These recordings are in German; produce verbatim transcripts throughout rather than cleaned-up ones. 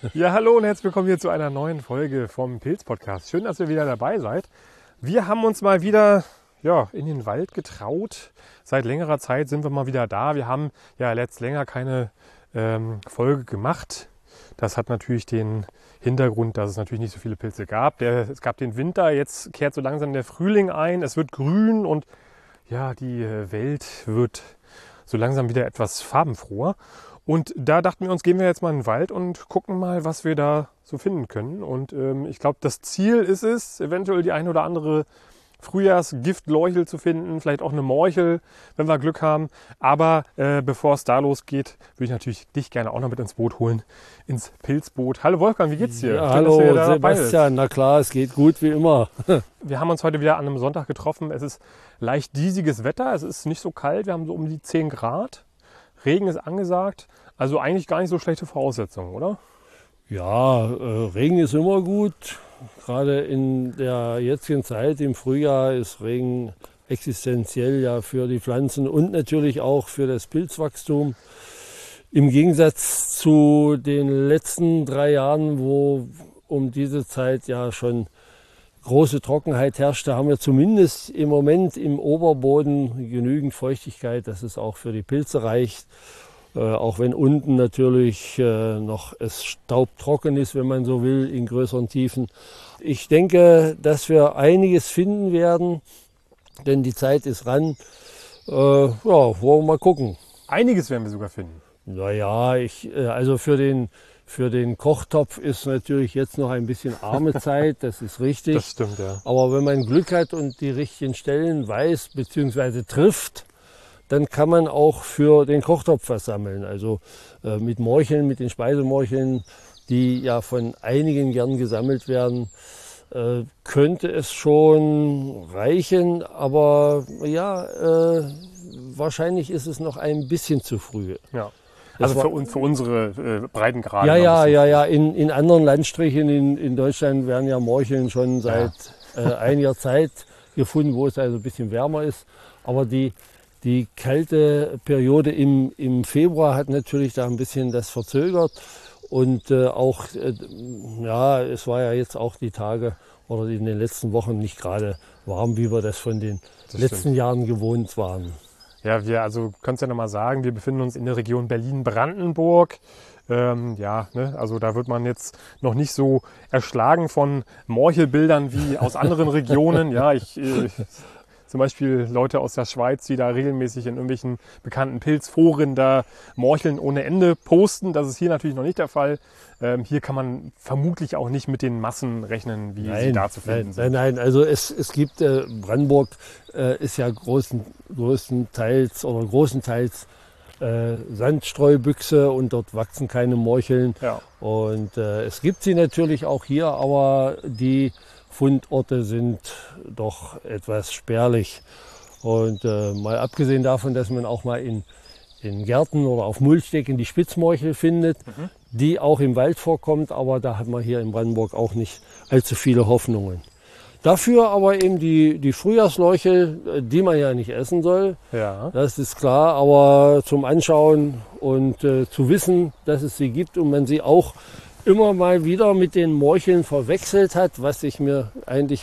Ja, hallo und herzlich willkommen hier zu einer neuen Folge vom Pilz-Podcast. Schön, dass ihr wieder dabei seid. Wir haben uns mal wieder ja, in den Wald getraut. Seit längerer Zeit sind wir mal wieder da. Wir haben ja letzt länger keine ähm, Folge gemacht. Das hat natürlich den Hintergrund, dass es natürlich nicht so viele Pilze gab. Der, es gab den Winter, jetzt kehrt so langsam der Frühling ein. Es wird grün und ja, die Welt wird so langsam wieder etwas farbenfroher. Und da dachten wir uns, gehen wir jetzt mal in den Wald und gucken mal, was wir da so finden können. Und ähm, ich glaube, das Ziel ist es, eventuell die eine oder andere Frühjahrsgiftleuchel zu finden, vielleicht auch eine Morchel, wenn wir Glück haben. Aber äh, bevor es da losgeht, würde ich natürlich dich gerne auch noch mit ins Boot holen, ins Pilzboot. Hallo Wolfgang, wie geht's dir? Ja, Schön, hallo dass du da dabei Sebastian, bist. na klar, es geht gut wie immer. Wir haben uns heute wieder an einem Sonntag getroffen. Es ist leicht diesiges Wetter, es ist nicht so kalt, wir haben so um die zehn Grad. Regen ist angesagt. Also eigentlich gar nicht so schlechte Voraussetzungen, oder? Ja, äh, Regen ist immer gut. Gerade in der jetzigen Zeit im Frühjahr ist Regen existenziell ja für die Pflanzen und natürlich auch für das Pilzwachstum. Im Gegensatz zu den letzten drei Jahren, wo um diese Zeit ja schon große Trockenheit herrschte, haben wir zumindest im Moment im Oberboden genügend Feuchtigkeit, dass es auch für die Pilze reicht. Äh, auch wenn unten natürlich äh, noch es staubtrocken ist, wenn man so will, in größeren Tiefen. Ich denke, dass wir einiges finden werden, denn die Zeit ist ran. Äh, ja, wollen wir mal gucken. Einiges werden wir sogar finden. Naja, ich, äh, also für den, für den Kochtopf ist natürlich jetzt noch ein bisschen arme Zeit, das ist richtig. Das stimmt, ja. Aber wenn man Glück hat und die richtigen Stellen weiß bzw. trifft, dann kann man auch für den Kochtopf was sammeln. Also äh, mit Morcheln, mit den Speisemorcheln, die ja von einigen gern gesammelt werden, äh, könnte es schon reichen. Aber ja, äh, wahrscheinlich ist es noch ein bisschen zu früh. Ja. Das Also war- für, un- für unsere äh, Breitengrade. Ja, noch ein ja, bisschen. ja, ja. In, in anderen Landstrichen in, in Deutschland werden ja Morcheln schon seit äh, einiger Zeit gefunden, wo es also ein bisschen wärmer ist. Aber die Die kalte Periode im, im Februar hat natürlich da ein bisschen das verzögert. Und äh, auch, äh, ja, es war ja jetzt auch die Tage oder in den letzten Wochen nicht gerade warm, wie wir das von den Das letzten stimmt. Jahren gewohnt waren. Ja, wir, also kannst ja nochmal sagen, wir befinden uns in der Region Berlin-Brandenburg. Ähm, ja, ne, also da wird man jetzt noch nicht so erschlagen von Morchelbildern wie aus anderen Regionen. Ja, ich... Äh, Zum Beispiel Leute aus der Schweiz, die da regelmäßig in irgendwelchen bekannten Pilzforen da Morcheln ohne Ende posten. Das ist hier natürlich noch nicht der Fall. Ähm, hier kann man vermutlich auch nicht mit den Massen rechnen, wie sie da zu finden nein, sind. nein, nein, also es, es gibt, äh, Brandenburg äh, ist ja großen, größtenteils oder großenteils äh, Sandstreubüchse und dort wachsen keine Morcheln. Ja. Und äh, es gibt sie natürlich auch hier, aber die Fundorte sind doch etwas spärlich. Und äh, mal abgesehen davon, dass man auch mal in, in Gärten oder auf Mulchdecken die Spitzmorchel findet, mhm. die auch im Wald vorkommt, aber da hat man hier in Brandenburg auch nicht allzu viele Hoffnungen. Dafür aber eben die, die Frühjahrsleuchel, die man ja nicht essen soll, Ja. das ist klar, aber zum Anschauen und äh, zu wissen, dass es sie gibt und man sie auch immer mal wieder mit den Morcheln verwechselt hat, was ich mir eigentlich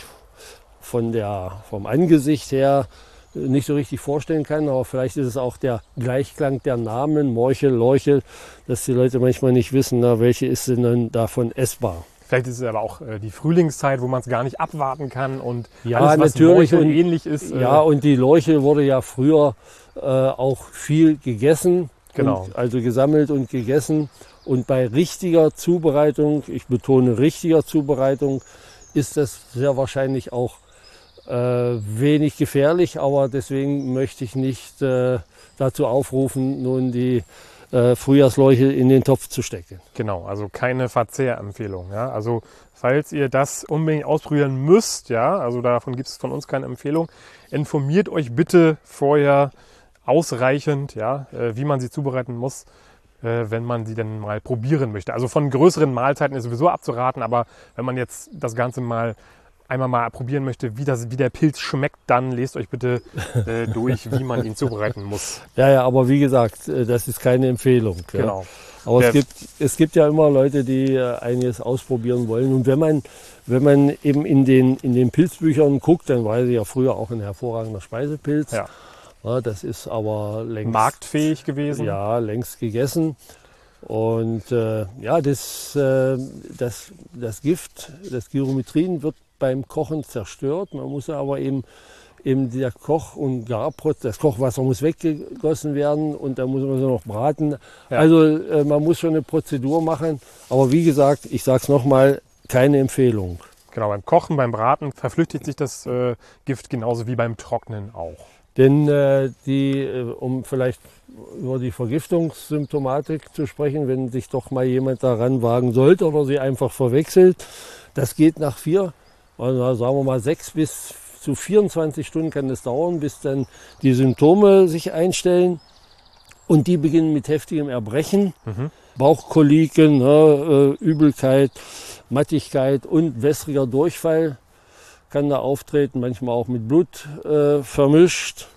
von der, vom Angesicht her nicht so richtig vorstellen kann. Aber vielleicht ist es auch der Gleichklang der Namen, Morchel, Leuchel, dass die Leute manchmal nicht wissen, na, welche ist denn dann davon essbar. Vielleicht ist es aber auch äh, die Frühlingszeit, wo man es gar nicht abwarten kann und Ja, alles, was natürlich. Morchel Und, ähnlich ist. Äh, ja, und die Leuchel wurde ja früher äh, auch viel gegessen, Genau. und, also gesammelt und gegessen. Und bei richtiger Zubereitung, ich betone richtiger Zubereitung, ist das sehr wahrscheinlich auch äh, wenig gefährlich. Aber deswegen möchte ich nicht äh, dazu aufrufen, nun die äh, Frühjahrsleuchel in den Topf zu stecken. Genau, also keine Verzehrempfehlung. Ja? Also falls ihr das unbedingt ausprobieren müsst, ja, also davon gibt es von uns keine Empfehlung, informiert euch bitte vorher ausreichend, ja, äh, wie man sie zubereiten muss, wenn man sie denn mal probieren möchte. Also von größeren Mahlzeiten ist sowieso abzuraten, aber wenn man jetzt das Ganze mal einmal mal probieren möchte, wie, das, wie der Pilz schmeckt, dann lest euch bitte äh, durch, wie man ihn zubereiten muss. Ja, ja, aber wie gesagt, das ist keine Empfehlung. Ja. Genau. Aber Der, es gibt, es gibt ja immer Leute, die einiges ausprobieren wollen. Und wenn man, wenn man eben in den, in den Pilzbüchern guckt, dann war sie ja früher auch ein hervorragender Speisepilz. ja. Ja, das ist aber längst Marktfähig gewesen. Ja, längst gegessen. Und äh, ja, das, äh, das, das Gift, das Gyrometrin wird beim Kochen zerstört. Man muss aber eben, eben der Koch- und Garprozess, das Kochwasser muss weggegossen werden und dann muss man so noch braten. Ja. Also äh, man muss schon eine Prozedur machen. Aber wie gesagt, ich sage es nochmal, keine Empfehlung. Genau, beim Kochen, beim Braten verflüchtigt sich das äh, Gift genauso wie beim Trocknen auch. Denn äh, die, äh, um vielleicht über die Vergiftungssymptomatik zu sprechen, wenn sich doch mal jemand daran wagen sollte oder sie einfach verwechselt, das geht nach vier, also sagen wir mal sechs bis zu vierundzwanzig Stunden kann es dauern, bis dann die Symptome sich einstellen. Und die beginnen mit heftigem Erbrechen, mhm. Bauchkoliken, ne, äh, Übelkeit, Mattigkeit und wässriger Durchfall kann da auftreten, manchmal auch mit Blut äh, vermischt.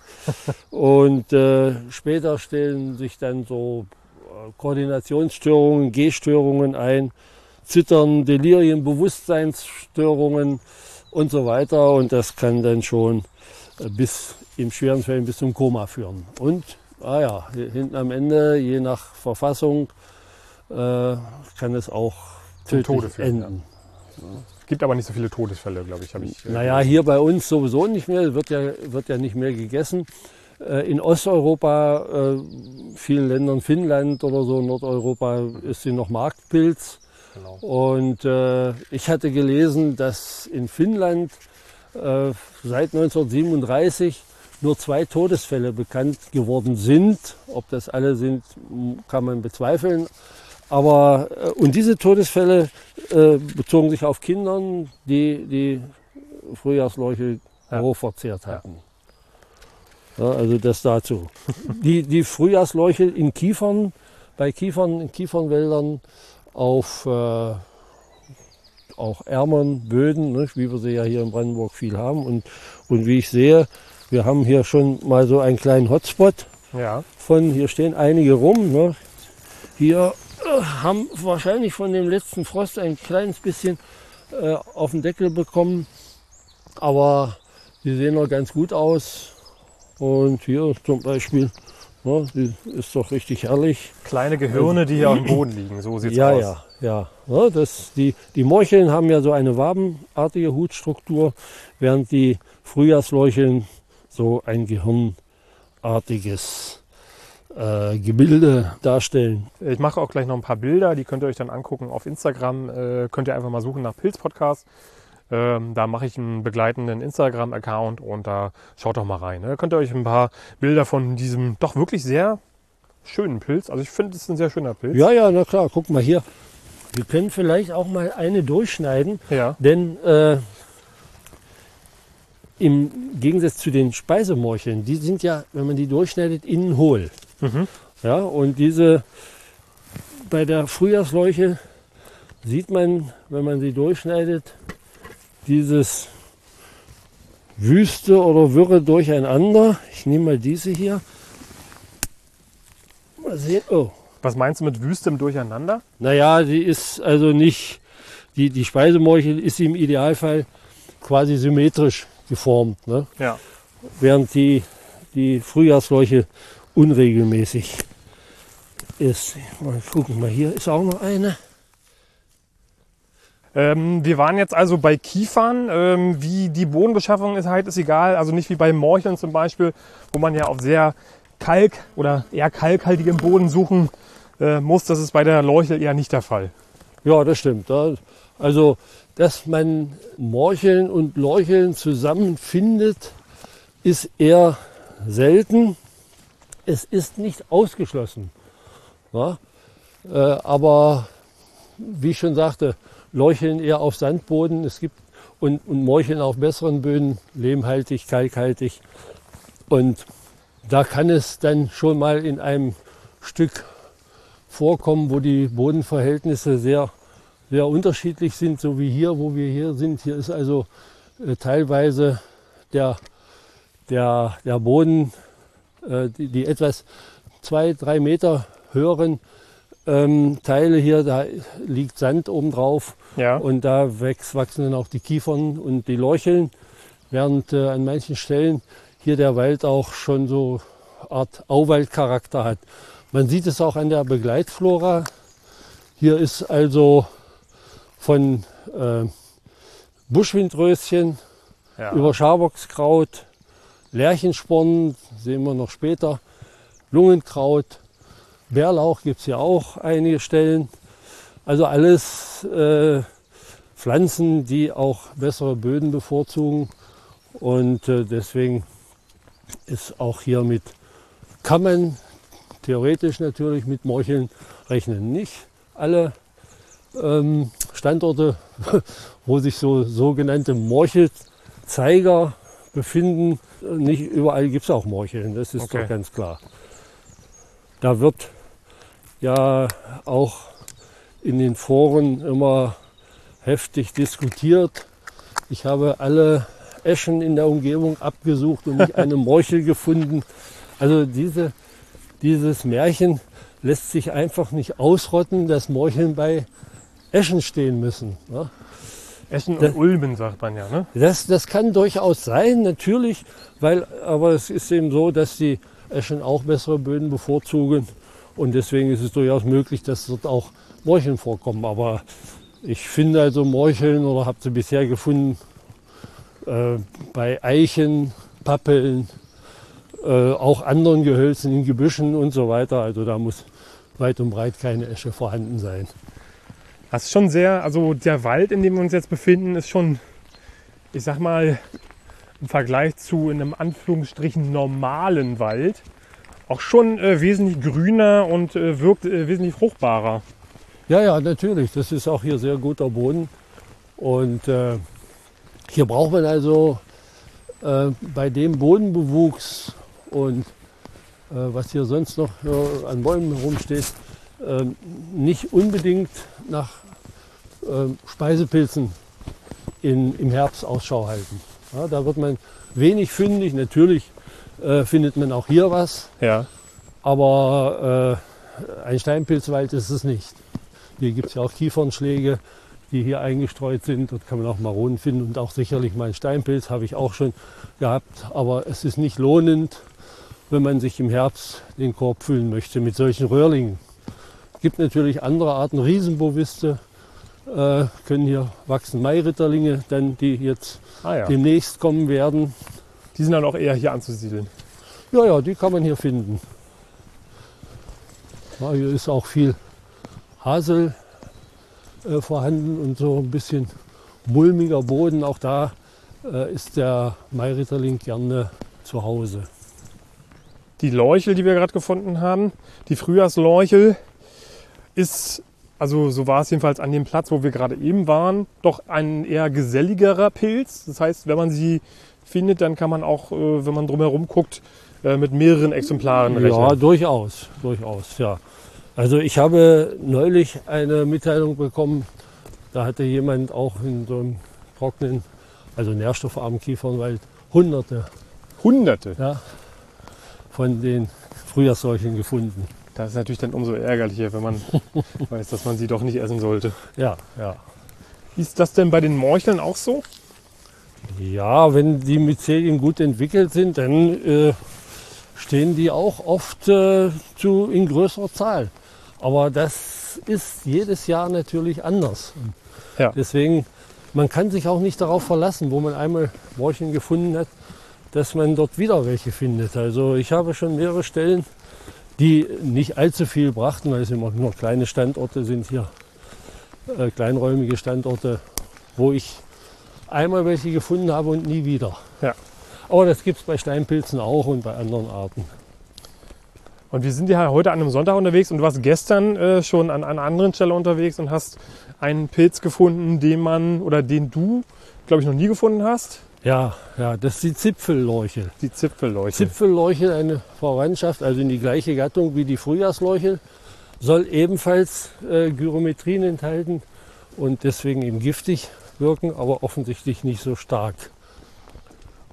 Und äh, später stellen sich dann so äh, Koordinationsstörungen, Gehstörungen ein, Zittern, Delirien, Bewusstseinsstörungen und so weiter. Und das kann dann schon äh, bis in schweren Fällen bis zum Koma führen. Und ah ja, hinten am Ende, je nach Verfassung, äh, kann es auch zum tödlich Tode führen, enden. Ja. Gibt aber nicht so viele Todesfälle, glaube ich. Hab ich äh, naja, hier bei uns sowieso nicht mehr, wird ja, wird ja nicht mehr gegessen. Äh, in Osteuropa, äh, vielen Ländern, Finnland oder so, Nordeuropa, ist sie noch Marktpilz. Genau. Und äh, ich hatte gelesen, dass in Finnland äh, seit neunzehnhundertsiebenunddreißig nur zwei Todesfälle bekannt geworden sind. Ob das alle sind, kann man bezweifeln. Aber, und diese Todesfälle äh, bezogen sich auf Kindern, die die Frühjahrsleuche ja. roh verzehrt hatten. Ja, also das dazu. die, die Frühjahrsleuche in Kiefern, bei Kiefern, in Kiefernwäldern auf äh, auch ärmeren Böden, ne, wie wir sie ja hier in Brandenburg viel haben. Und, und wie ich sehe, wir haben hier schon mal so einen kleinen Hotspot. Ja. Von, hier stehen einige rum. Ne. Hier haben wahrscheinlich von dem letzten Frost ein kleines bisschen äh, auf den Deckel bekommen, aber die sehen noch ganz gut aus. Und hier zum Beispiel, ja, die ist doch richtig herrlich. Kleine Gehirne, die hier auf dem Boden liegen, so sieht es ja, aus. Ja, ja, ja. Das, die, die Morcheln haben ja so eine wabenartige Hutstruktur, während die Frühjahrsleucheln so ein gehirnartiges Äh, Gebilde darstellen. Ich mache auch gleich noch ein paar Bilder, die könnt ihr euch dann angucken auf Instagram. Äh, könnt ihr einfach mal suchen nach Pilz-Podcast. Ähm, da mache ich einen begleitenden Instagram-Account und da schaut doch mal rein. Da könnt ihr euch ein paar Bilder von diesem doch wirklich sehr schönen Pilz. Also ich finde, es ist ein sehr schöner Pilz. Ja, ja, na klar. Guck mal hier. Wir können vielleicht auch mal eine durchschneiden, ja. denn äh, im Gegensatz zu den Speisemorcheln, die sind ja, wenn man die durchschneidet, innen hohl. Mhm. Ja, und diese, bei der Frühjahrsleuche sieht man, wenn man sie durchschneidet, dieses wüste oder wirre Durcheinander. Ich nehme mal diese hier. Mal sehen. Oh. Was meinst du mit wüstem Durcheinander? Naja, die ist also nicht, die, die Speisemorchel ist im Idealfall quasi symmetrisch geformt. Ne? Ja. Während die, die Frühjahrsleuche unregelmäßig ist. Mal gucken, mal hier ist auch noch eine. Ähm, wir waren jetzt also bei Kiefern. Ähm, wie die Bodenbeschaffung ist halt, ist egal. Also nicht wie bei Morcheln zum Beispiel, wo man ja auf sehr kalk- oder eher kalkhaltigem Boden suchen äh, muss. Das ist bei der Leuchel eher nicht der Fall. Ja, das stimmt. Also, dass man Morcheln und Leucheln zusammenfindet, ist eher selten. Es ist nicht ausgeschlossen. Ja? Äh, aber wie ich schon sagte, Leucheln eher auf Sandboden, es gibt und, und Morcheln auf besseren Böden, lehmhaltig, kalkhaltig. Und da kann es dann schon mal in einem Stück vorkommen, wo die Bodenverhältnisse sehr, sehr unterschiedlich sind, so wie hier, wo wir hier sind. Hier ist also äh, teilweise der, der, der Boden, äh, die, die etwas zwei, drei Meter höheren ähm, Teile hier, da liegt Sand oben drauf. Ja. Und da wächst, wachsen dann auch die Kiefern und die Lorcheln, während äh, an manchen Stellen hier der Wald auch schon so eine Art Auwaldcharakter hat. Man sieht es auch an der Begleitflora. Hier ist also von äh, Buschwindröschen Ja. über Schabockskraut, Lärchensporn, sehen wir noch später, Lungenkraut, Bärlauch gibt es hier auch einige Stellen. Also alles äh, Pflanzen, die auch bessere Böden bevorzugen. Und äh, deswegen ist auch hier mit, kann man theoretisch natürlich mit Morcheln rechnen. Nicht alle ähm, Standorte, wo sich so sogenannte Morchelzeiger befinden, nicht überall gibt es auch Morcheln, das ist Okay. doch ganz klar. Da wird ja auch in den Foren immer heftig diskutiert. Ich habe alle Eschen in der Umgebung abgesucht und nicht eine Morchel gefunden. Also diese, dieses Märchen lässt sich einfach nicht ausrotten, dass Morcheln bei Eschen stehen müssen. Ja. Eschen und Das- Ulmen, sagt man ja, ne? Das, das kann durchaus sein, natürlich, weil, aber es ist eben so, dass die Eschen auch bessere Böden bevorzugen und deswegen ist es durchaus möglich, dass dort auch Morcheln vorkommen. Aber ich finde also Morcheln oder habe sie bisher gefunden äh, bei Eichen, Pappeln, äh, auch anderen Gehölzen in Gebüschen und so weiter. Also da muss weit und breit keine Esche vorhanden sein. Das ist schon sehr, also der Wald, in dem wir uns jetzt befinden, ist schon, ich sag mal, im Vergleich zu einem Anführungsstrichen normalen Wald auch schon äh, wesentlich grüner und äh, wirkt äh, wesentlich fruchtbarer. Ja, ja, natürlich. Das ist auch hier sehr guter Boden. Und äh, hier braucht man also äh, bei dem Bodenbewuchs und äh, was hier sonst noch äh, an Bäumen herumsteht, äh, nicht unbedingt nach äh, Speisepilzen in, im Herbst Ausschau halten. Ja, da wird man wenig fündig. Natürlich äh, findet man auch hier was, Ja. aber äh, ein Steinpilzwald ist es nicht. Hier gibt es ja auch Kiefernschläge, die hier eingestreut sind. Dort kann man auch Maronen finden und auch sicherlich mal einen Steinpilz, habe ich auch schon gehabt. Aber es ist nicht lohnend, wenn man sich im Herbst den Korb füllen möchte mit solchen Röhrlingen. Es gibt natürlich andere Arten, Riesenboviste äh, können hier wachsen, Mairitterlinge, dann, die jetzt Ah ja. demnächst kommen werden. Die sind dann auch eher hier anzusiedeln. Ja, ja, die kann man hier finden. Ja, hier ist auch viel Hasel äh, vorhanden und so ein bisschen mulmiger Boden. Auch da äh, ist der Mairitterling gerne zu Hause. Die Lorchel, die wir gerade gefunden haben, die Frühjahrslorchel, ist, also so war es jedenfalls an dem Platz, wo wir gerade eben waren, doch ein eher geselligerer Pilz. Das heißt, wenn man sie findet, dann kann man auch, äh, wenn man drumherum guckt, äh, mit mehreren Exemplaren rechnen. Ja, durchaus, durchaus, ja. Also ich habe neulich eine Mitteilung bekommen, da hatte jemand auch in so einem trockenen, also nährstoffarmen Kiefernwald hunderte Hunderte. ja, von den Frühjahrslorcheln gefunden. Das ist natürlich dann umso ärgerlicher, wenn man weiß, dass man sie doch nicht essen sollte. Ja, ja. Ist das denn bei den Morcheln auch so? Ja, wenn die Myzelien gut entwickelt sind, dann äh, stehen die auch oft äh, zu, in größerer Zahl. Aber das ist jedes Jahr natürlich anders. Ja. Deswegen, man kann sich auch nicht darauf verlassen, wo man einmal Morcheln gefunden hat, dass man dort wieder welche findet. Also ich habe schon mehrere Stellen, die nicht allzu viel brachten, weil es immer nur kleine Standorte sind hier, äh, kleinräumige Standorte, wo ich einmal welche gefunden habe und nie wieder. Ja. Aber das gibt es bei Steinpilzen auch und bei anderen Arten. Und wir sind ja heute an einem Sonntag unterwegs und du warst gestern äh, schon an einer anderen Stelle unterwegs und hast einen Pilz gefunden, den man oder den du, glaube ich, noch nie gefunden hast. Ja, ja, das ist die Zipfellorchel. Die Zipfellorchel. Zipfellorchel, eine Verwandtschaft, also in die gleiche Gattung wie die Frühjahrslorchel, soll ebenfalls äh, Gyrometrin enthalten und deswegen eben giftig wirken, aber offensichtlich nicht so stark.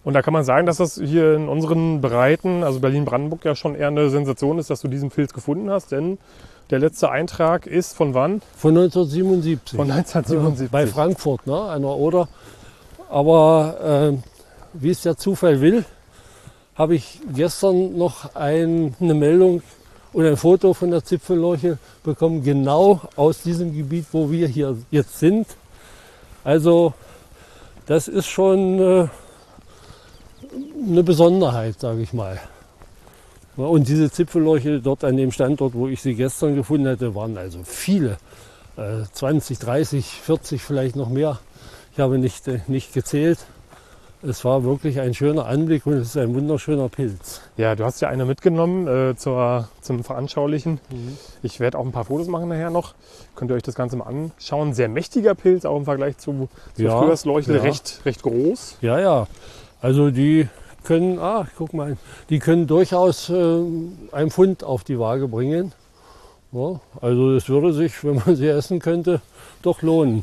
Und da kann man sagen, dass das hier in unseren Breiten, also Berlin-Brandenburg, ja schon eher eine Sensation ist, dass du diesen Pilz gefunden hast. Denn der letzte Eintrag ist von wann? Von neunzehnhundertsiebenundsiebzig. Von neunzehnhundertsiebenundsiebzig. Bei Frankfurt, ne, an der Oder. Aber äh, wie es der Zufall will, habe ich gestern noch ein, eine Meldung und ein Foto von der Zipfellorche bekommen, genau aus diesem Gebiet, wo wir hier jetzt sind. Also das ist schon äh, eine Besonderheit, sage ich mal. Und diese Zipfellorche dort an dem Standort, wo ich sie gestern gefunden hatte, waren also viele. Äh, zwanzig, dreißig, vierzig, vielleicht noch mehr. Ich habe nicht, äh, nicht gezählt. Es war wirklich ein schöner Anblick und es ist ein wunderschöner Pilz. Ja, du hast ja eine mitgenommen äh, zur, zum Veranschaulichen. Mhm. Ich werde auch ein paar Fotos machen nachher noch. Könnt ihr euch das Ganze mal anschauen. Sehr mächtiger Pilz, auch im Vergleich zu, zur ja, Frühjahrsleuchte, ja. recht, recht groß. Ja, ja. Also die können, ah, guck mal, die können durchaus äh, einen Pfund auf die Waage bringen. Ja, also es würde sich, wenn man sie essen könnte, doch lohnen.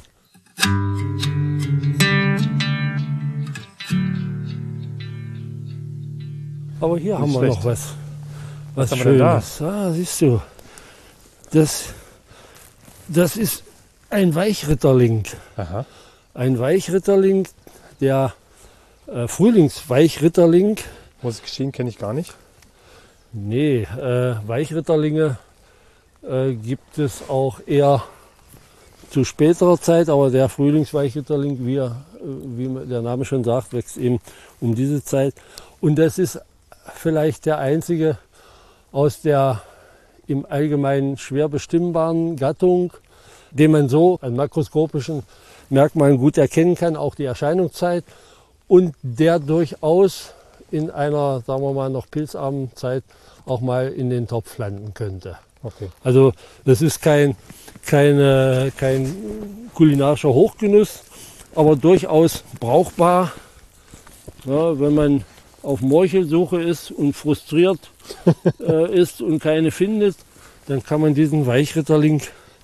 Aber hier Nicht haben wir schlecht. noch was. Was Was haben wir denn da? Schönes. Ah, siehst du. Das, das ist ein Weichritterling. Aha. Ein Weichritterling, der äh, Frühlingsweichritterling. Muss ich gestehen, kenne ich gar nicht. Nee, äh, Weichritterlinge äh, gibt es auch eher zu späterer Zeit, aber der Frühlingsweichritterling, wie, er, wie der Name schon sagt, wächst eben um diese Zeit. Und das ist vielleicht der einzige aus der im Allgemeinen schwer bestimmbaren Gattung, den man so an makroskopischen Merkmalen gut erkennen kann, auch die Erscheinungszeit, und der durchaus in einer, sagen wir mal, noch pilzarmen Zeit auch mal in den Topf landen könnte. Okay. Also das ist kein, keine, kein kulinarischer Hochgenuss, aber durchaus brauchbar, ja, wenn man auf Morchelsuche ist und frustriert äh, ist und keine findet, dann kann man diesen Weichritterling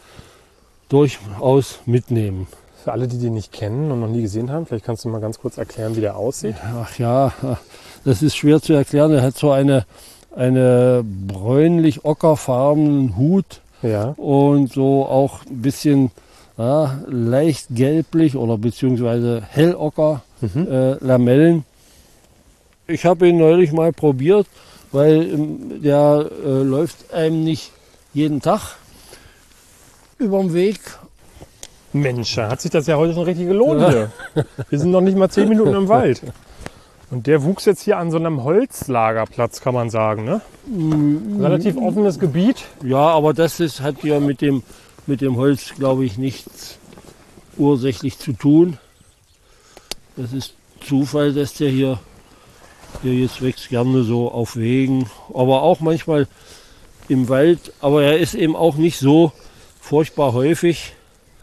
durchaus mitnehmen. Für alle, die den nicht kennen und noch nie gesehen haben, vielleicht kannst du mal ganz kurz erklären, wie der aussieht. Ach ja, das ist schwer zu erklären. Er hat so eine, eine bräunlich-ockerfarbenen Hut Ja. und so auch ein bisschen ja, leicht gelblich oder beziehungsweise hellocker Mhm. äh, Lamellen. Ich habe ihn neulich mal probiert, weil ähm, der äh, läuft einem nicht jeden Tag über den Weg. Mensch, da hat sich das ja heute schon richtig gelohnt Ja. hier. Wir sind noch nicht mal zehn Minuten im Wald. Und der wuchs jetzt hier an so einem Holzlagerplatz, kann man sagen. Ne? Relativ offenes Gebiet. Ja, aber das ist, hat ja mit dem, mit dem Holz, glaube ich, nichts ursächlich zu tun. Das ist Zufall, dass der hier, hier jetzt wächst gerne so auf Wegen, aber auch manchmal im Wald. Aber er ist eben auch nicht so furchtbar häufig,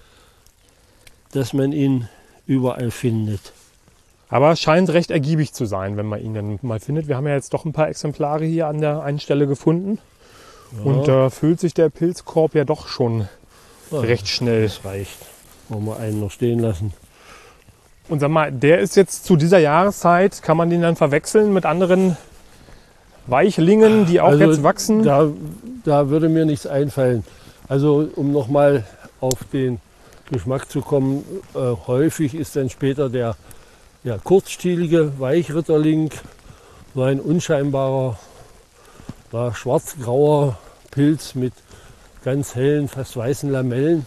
dass man ihn überall findet. Aber scheint recht ergiebig zu sein, wenn man ihn dann mal findet. Wir haben ja jetzt doch ein paar Exemplare hier an der einen Stelle gefunden. Ja. Und da füllt sich der Pilzkorb ja doch schon Ja, recht schnell. Das reicht. Wollen wir einen noch stehen lassen. Und sag mal, der ist jetzt zu dieser Jahreszeit, kann man den dann verwechseln mit anderen Weichlingen, die auch Also jetzt wachsen? Da, da würde mir nichts einfallen. Also um nochmal auf den Geschmack zu kommen, äh, häufig ist dann später der, der kurzstielige Weichritterling, so ein unscheinbarer, ja, schwarz-grauer Pilz mit ganz hellen, fast weißen Lamellen.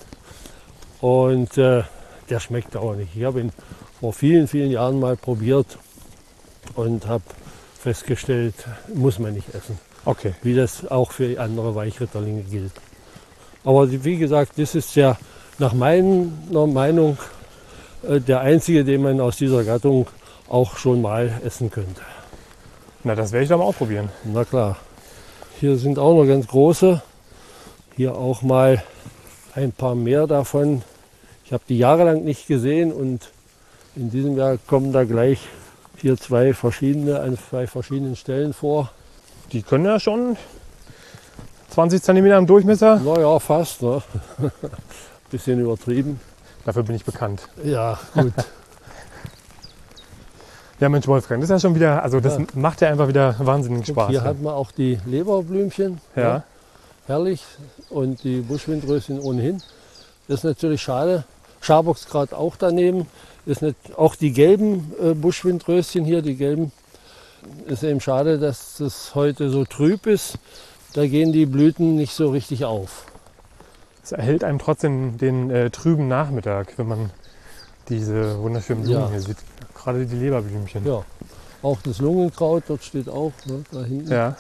Und äh, der schmeckt auch nicht. Ich habe ihn vor vielen, vielen Jahren mal probiert und habe festgestellt, muss man nicht essen. Okay. Wie das auch für andere Weichritterlinge gilt. Aber wie gesagt, das ist ja nach meiner Meinung äh, der einzige, den man aus dieser Gattung auch schon mal essen könnte. Na, das werde ich doch mal ausprobieren. Na klar. Hier sind auch noch ganz große. Hier auch mal ein paar mehr davon. Ich habe die jahrelang nicht gesehen und in diesem Jahr kommen da gleich hier zwei verschiedene an zwei verschiedenen Stellen vor. Die können ja schon zwanzig Zentimeter im Durchmesser. Naja, fast. Ne? Bisschen übertrieben. Dafür bin ich bekannt. Ja, gut. Ja, Mensch, Wolfgang, das ist ja schon wieder, also das Ja. macht ja einfach wieder wahnsinnigen Guck, Spaß. hier ja. hat man auch die Leberblümchen. Ja. Herrlich. Und die Buschwindröschen ohnehin. Das ist natürlich schade. Schaboxkraut auch daneben. Ist nicht, auch die gelben äh, Buschwindröschen hier, die gelben, ist eben schade, dass das heute so trüb ist. Da gehen die Blüten nicht so richtig auf. Es erhält einem trotzdem den äh, trüben Nachmittag, wenn man diese wunderschönen Blumen Ja. hier sieht. Gerade die Leberblümchen. Ja, auch das Lungenkraut, dort steht auch, ne, da hinten. Ja.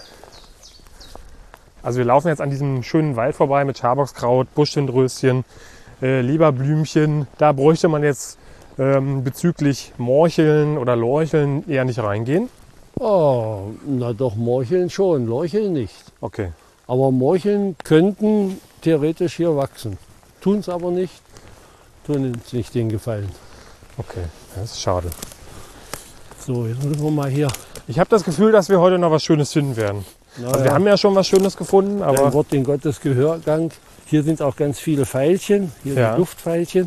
Also wir laufen jetzt an diesem schönen Wald vorbei mit Schaboxkraut, Buschwindröschen, äh, Leberblümchen. Da bräuchte man jetzt ähm, bezüglich Morcheln oder Lorcheln eher nicht reingehen. Oh, na doch, Morcheln schon, Lorcheln nicht. Okay. Aber Morcheln könnten theoretisch hier wachsen. Tun es aber nicht, tun uns nicht den Gefallen. Okay, das ist schade. So, jetzt müssen wir mal hier. Ich habe das Gefühl, dass wir heute noch was Schönes finden werden. Na Also wir haben ja schon was Schönes gefunden, ein aber Wort in Gottes Gehörgang. Hier sind auch ganz viele Veilchen, hier Ja. sind Duftveilchen.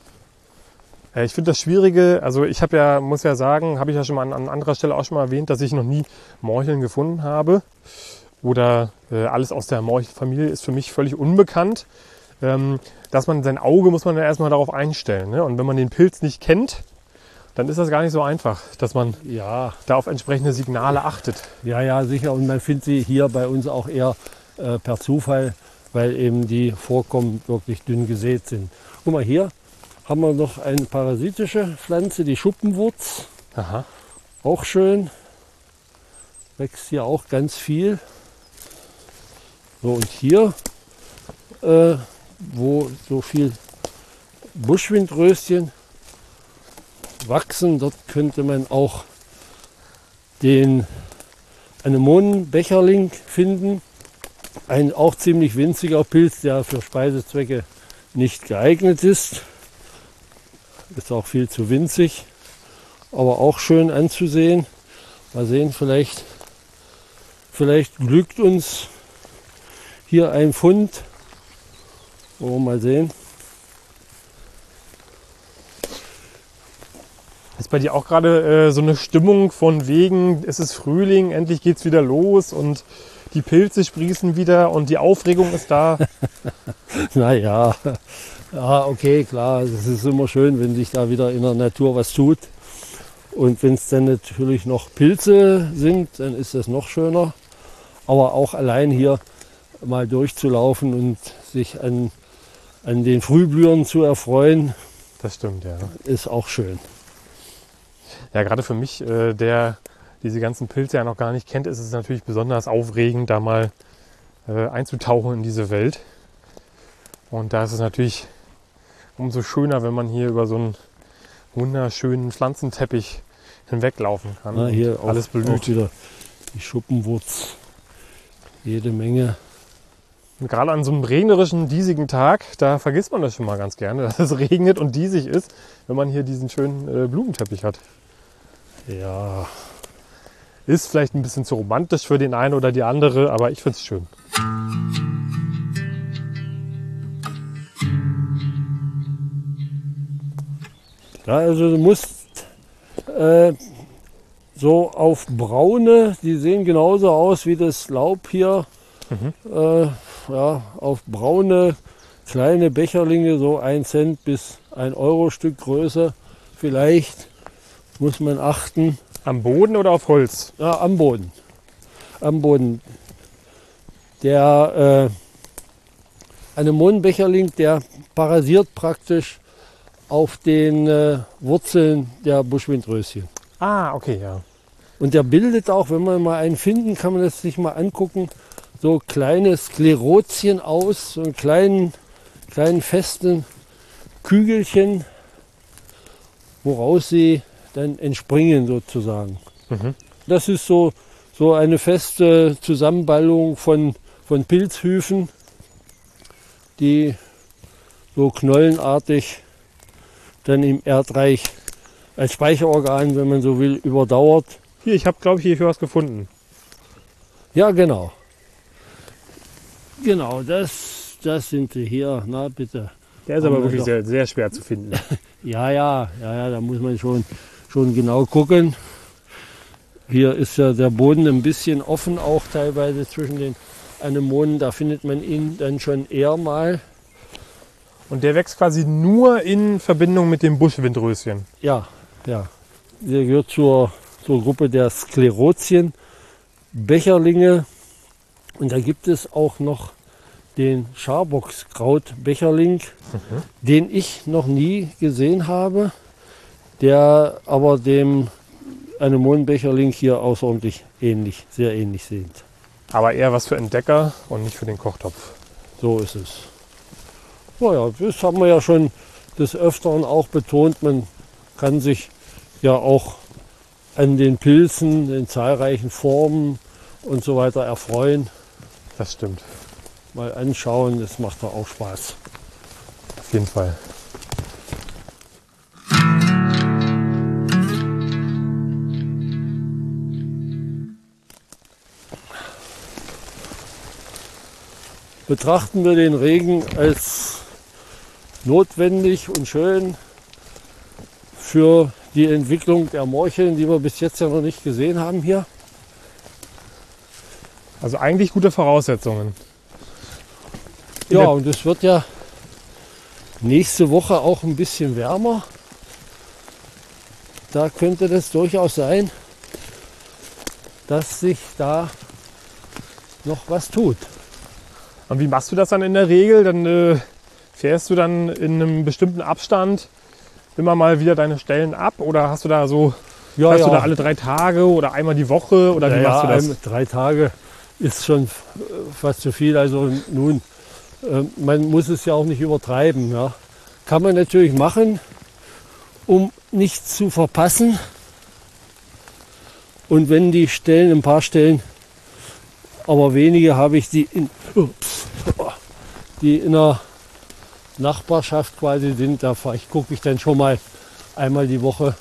äh, ich finde das Schwierige, also ich habe ja, muss ja sagen, habe ich ja schon mal an, an anderer Stelle auch schon mal erwähnt, dass ich noch nie Morcheln gefunden habe. Oder äh, alles aus der Morchelfamilie ist für mich völlig unbekannt. Ähm, dass man sein Auge muss man ja erstmal darauf einstellen. Ne? Und wenn man den Pilz nicht kennt, dann ist das gar nicht so einfach, dass man Ja, da auf entsprechende Signale achtet. ja, ja, sicher. Und man findet sie hier bei uns auch eher äh, per Zufall, weil eben die Vorkommen wirklich dünn gesät sind. Guck mal, hier haben wir noch eine parasitische Pflanze, die Schuppenwurz. Aha. Auch schön. Wächst hier auch ganz viel. So, und hier, äh, wo so viel Buschwindröschen wachsen, dort könnte man auch den Anemonenbecherling finden. Ein auch ziemlich winziger Pilz, der für Speisezwecke nicht geeignet ist. Ist auch viel zu winzig, aber auch schön anzusehen. Mal sehen, vielleicht, vielleicht glückt uns hier ein Fund. Wollen wir mal sehen. Ist bei dir auch gerade äh, so eine Stimmung von wegen, es ist Frühling, endlich geht's wieder los und die Pilze sprießen wieder und die Aufregung ist da? Naja, ja, okay, klar, es ist immer schön, wenn sich da wieder in der Natur was tut. Und wenn es dann natürlich noch Pilze sind, dann ist das noch schöner. Aber auch allein hier mal durchzulaufen und sich an, an den Frühblühern zu erfreuen, Das stimmt, ja. ist auch schön. Ja, gerade für mich, äh, der diese ganzen Pilze ja noch gar nicht kennt, ist es natürlich besonders aufregend, da mal äh, einzutauchen in diese Welt. Und da ist es natürlich umso schöner, wenn man hier über so einen wunderschönen Pflanzenteppich hinweglaufen kann. Na, hier und auch, alles auch blüht. wieder die Schuppenwurz, jede Menge. Und gerade an so einem regnerischen, diesigen Tag, da vergisst man das schon mal ganz gerne, dass es regnet und diesig ist, wenn man hier diesen schönen äh, Blumenteppich hat. Ja, Ist vielleicht ein bisschen zu romantisch für den einen oder die andere, aber ich finde es schön. ja, also du musst äh, so auf braune, die sehen genauso aus wie das Laub hier, Mhm. äh, ja, auf braune kleine Becherlinge, so ein Cent bis ein Euro Stück Größe vielleicht, muss man achten. Am Boden oder auf Holz? Ja, am Boden. Am Boden. Der äh, Anemonenbecherling, der parasiert praktisch auf den äh, Wurzeln der Buschwindröschen. Ah, okay, ja. Und der bildet auch, wenn wir mal einen finden, kann man das sich mal angucken, so kleine Sklerotien aus, so einen kleinen, kleinen festen Kügelchen, woraus sie dann entspringen sozusagen. Mhm. Das ist so, so eine feste Zusammenballung von, von Pilzhüfen, die so knollenartig dann im Erdreich als Speicherorgan, wenn man so will, überdauert. Hier, ich habe, glaube ich, hierfür was gefunden. Ja, genau. Genau, das, das sind sie hier. Na bitte. Der ist Haben aber wir wirklich doch. sehr, sehr schwer zu finden. Ja, ja, ja, ja, da muss man schon, schon genau gucken. Hier ist ja der Boden ein bisschen offen, auch teilweise zwischen den Anemonen. Da findet man ihn dann schon eher mal. Und der wächst quasi nur in Verbindung mit dem Buschwindröschen. Ja, ja. Der gehört zur, zur Gruppe der Sklerotien, Becherlinge. Und da gibt es auch noch den Scharbockskraut-Becherling, mhm. den ich noch nie gesehen habe, der aber dem Anemonenbecherling hier außerordentlich ähnlich, sehr ähnlich sind. Aber eher was für Entdecker und nicht für den Kochtopf. So ist es. Naja, das haben wir ja schon des Öfteren auch betont. Man kann sich ja auch an den Pilzen in zahlreichen Formen und so weiter erfreuen. Das stimmt. Mal anschauen, das macht doch auch Spaß. Auf jeden Fall. Betrachten wir den Regen als notwendig und schön für die Entwicklung der Morcheln, die wir bis jetzt ja noch nicht gesehen haben hier. Also eigentlich gute Voraussetzungen. Ja, und es wird ja nächste Woche auch ein bisschen wärmer. Da könnte das durchaus sein, dass sich da noch was tut. Und wie machst du das dann in der Regel? Dann äh, fährst du dann in einem bestimmten Abstand immer mal wieder deine Stellen ab? Oder hast du da so, ja, hast ja. du da alle drei Tage oder einmal die Woche? Oder ja, wie machst ja, du das? ein, drei Tage ist schon fast zu viel. Also nun, äh, man muss es ja auch nicht übertreiben. Ja. Kann man natürlich machen, um nichts zu verpassen. Und wenn die Stellen, ein paar Stellen, aber wenige habe ich, die in, ups, die in der Nachbarschaft quasi sind, da fahre ich, gucke ich dann schon mal einmal die Woche.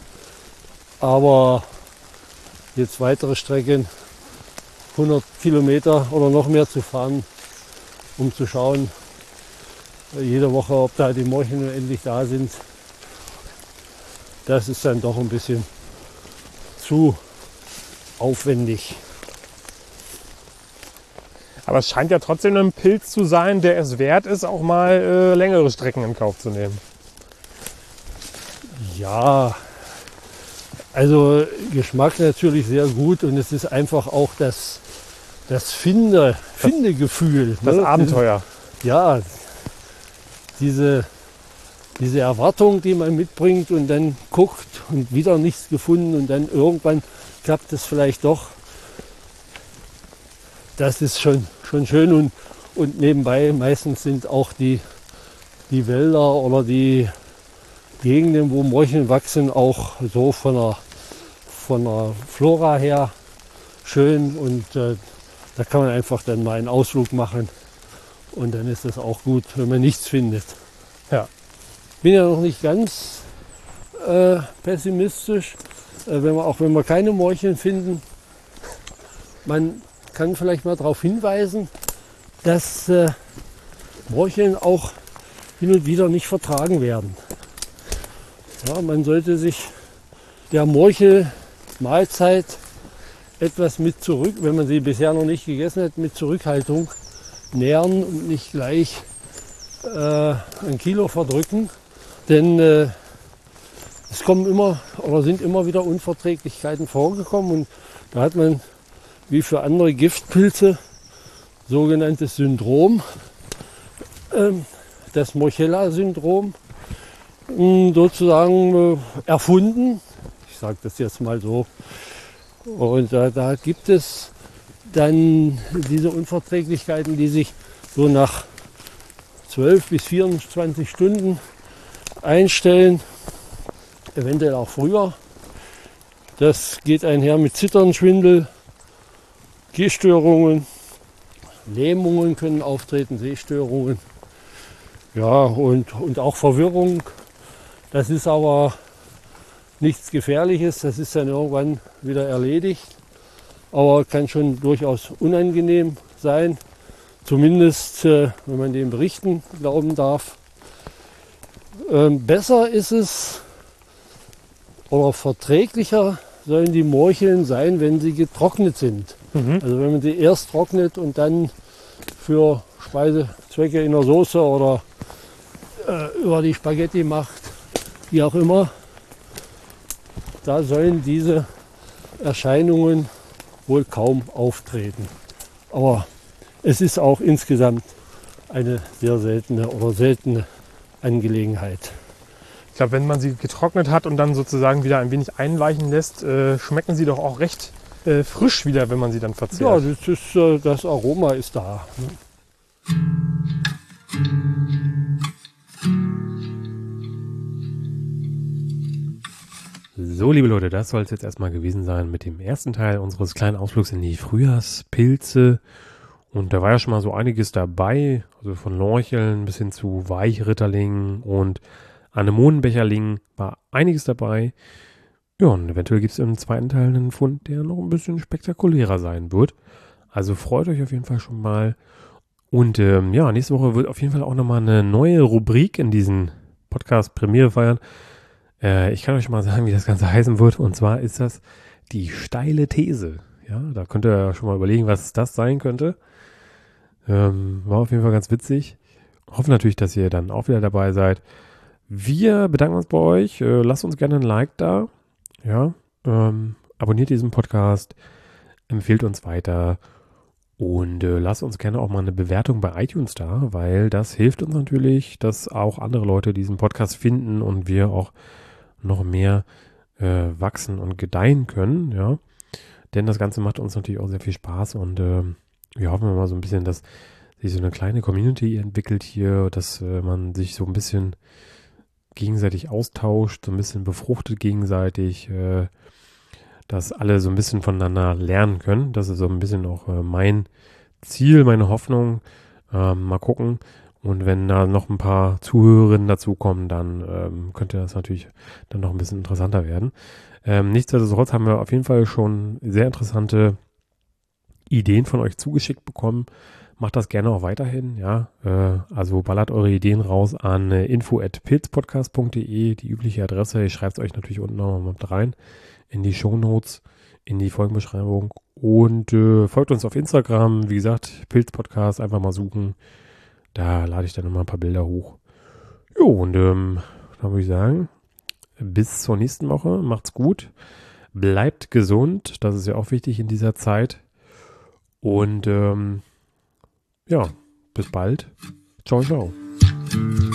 Aber jetzt weitere Strecken, hundert Kilometer oder noch mehr zu fahren, um zu schauen, jede Woche, ob da die Morcheln endlich da sind, das ist dann doch ein bisschen zu aufwendig. Aber es scheint ja trotzdem ein Pilz zu sein, der es wert ist, auch mal äh, längere Strecken in Kauf zu nehmen. Ja, also Geschmack natürlich sehr gut und es ist einfach auch das, das Finde, Findegefühl. Das ne? Abenteuer. Ja, diese, diese Erwartung, die man mitbringt und dann guckt und wieder nichts gefunden und dann irgendwann klappt es vielleicht doch. Das ist schon, schon schön und, und nebenbei meistens sind auch die, die Wälder oder die Gegenden, wo Morcheln wachsen, auch so von der, von der Flora her schön und äh, da kann man einfach dann mal einen Ausflug machen und dann ist es auch gut, wenn man nichts findet. Ja. Bin ja noch nicht ganz äh, pessimistisch, äh, wenn wir, auch wenn wir keine Morcheln finden. Man kann vielleicht mal darauf hinweisen, dass äh, Morcheln auch hin und wieder nicht vertragen werden. Ja, man sollte sich der Morchel-Mahlzeit etwas mit zurück, wenn man sie bisher noch nicht gegessen hat, mit Zurückhaltung nähern und nicht gleich äh, ein Kilo verdrücken. Denn äh, es kommen immer oder sind immer wieder Unverträglichkeiten vorgekommen und da hat man wie für andere Giftpilze sogenanntes Syndrom, ähm, das Morchella-Syndrom, sozusagen äh, erfunden. Ich sage das jetzt mal so. Und äh, da gibt es dann diese Unverträglichkeiten, die sich so nach zwölf bis vierundzwanzig Stunden einstellen, eventuell auch früher. Das geht einher mit Zittern, Schwindel, Gehstörungen, Lähmungen können auftreten, Sehstörungen, ja, und, und auch Verwirrung. Das ist aber nichts Gefährliches, das ist dann irgendwann wieder erledigt, aber kann schon durchaus unangenehm sein, zumindest äh, wenn man den Berichten glauben darf. Ähm, besser ist es oder verträglicher sollen die Morcheln sein, wenn sie getrocknet sind. Mhm. Also wenn man die erst trocknet und dann für Speisezwecke in der Soße oder äh, über die Spaghetti macht, wie auch immer, da sollen diese Erscheinungen wohl kaum auftreten. Aber es ist auch insgesamt eine sehr seltene oder seltene Angelegenheit. Ich glaube, wenn man sie getrocknet hat und dann sozusagen wieder ein wenig einweichen lässt, äh, schmecken sie doch auch recht äh, frisch wieder, wenn man sie dann verzehrt. Ja, das, ist, äh, das Aroma ist da. So, liebe Leute, das soll es jetzt erstmal gewesen sein mit dem ersten Teil unseres kleinen Ausflugs in die Frühjahrspilze. Und da war ja schon mal so einiges dabei, also von Lorcheln bis hin zu Weichritterlingen und Anemonenbecherlingen war einiges dabei. Ja, und eventuell gibt es im zweiten Teil einen Fund, der noch ein bisschen spektakulärer sein wird. Also freut euch auf jeden Fall schon mal. Und ähm, ja, nächste Woche wird auf jeden Fall auch nochmal eine neue Rubrik in diesen Podcast Premiere feiern. Äh, ich kann euch mal sagen, wie das Ganze heißen wird. Und zwar ist das die steile These. Ja, da könnt ihr schon mal überlegen, was das sein könnte. Ähm, war auf jeden Fall ganz witzig. Hoffe natürlich, dass ihr dann auch wieder dabei seid. Wir bedanken uns bei euch. Äh, lasst uns gerne ein Like da. Ja, ähm, abonniert diesen Podcast, empfehlt uns weiter und äh, lasst uns gerne auch mal eine Bewertung bei iTunes da, weil das hilft uns natürlich, dass auch andere Leute diesen Podcast finden und wir auch noch mehr äh, wachsen und gedeihen können. Ja, denn das Ganze macht uns natürlich auch sehr viel Spaß und äh, wir hoffen mal so ein bisschen, dass sich so eine kleine Community entwickelt hier, dass äh, man sich so ein bisschen gegenseitig austauscht, so ein bisschen befruchtet gegenseitig, äh, dass alle so ein bisschen voneinander lernen können. Das ist so ein bisschen auch äh, mein Ziel, meine Hoffnung. Ähm, mal gucken. Und wenn da noch ein paar Zuhörerinnen dazukommen, dann ähm, könnte das natürlich dann noch ein bisschen interessanter werden. Ähm, nichtsdestotrotz haben wir auf jeden Fall schon sehr interessante Ideen von euch zugeschickt bekommen. Macht das gerne auch weiterhin, ja. Äh, also ballert eure Ideen raus an äh, info at pilzpodcast punkt de, die übliche Adresse. Ich schreibe es euch natürlich unten noch mal mit rein in die Shownotes, in die Folgenbeschreibung. Und äh, folgt uns auf Instagram, wie gesagt, Pilzpodcast, einfach mal suchen. Da lade ich dann immer ein paar Bilder hoch. Jo, und ähm, dann würde ich sagen, bis zur nächsten Woche. Macht's gut. Bleibt gesund. Das ist ja auch wichtig in dieser Zeit. Und ähm, ja, bis bald. Ciao, ciao.